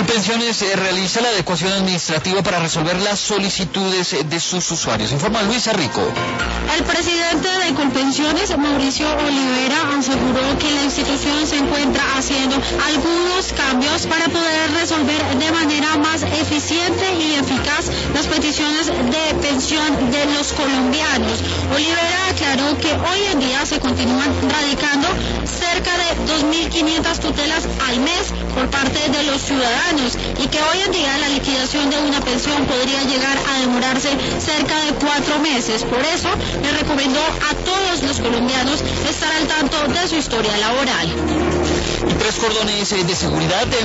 Colpensiones realiza la adecuación administrativa para resolver las solicitudes de sus usuarios. Informa Luisa Rico. El presidente de Colpensiones, Mauricio Olivera, aseguró que la institución se encuentra haciendo algunos cambios para poder resolver de manera más eficiente y eficaz las peticiones de pensión de los colombianos. Olivera aclaró que hoy en día se continúan radicando cerca de 2.500 tutelas al mes por parte de los ciudadanos y que hoy en día la liquidación de una pensión podría llegar a demorarse cerca de 4 meses. Por eso le recomendó a todos los colombianos estar al tanto de su historia laboral. Y 3 cordones de seguridad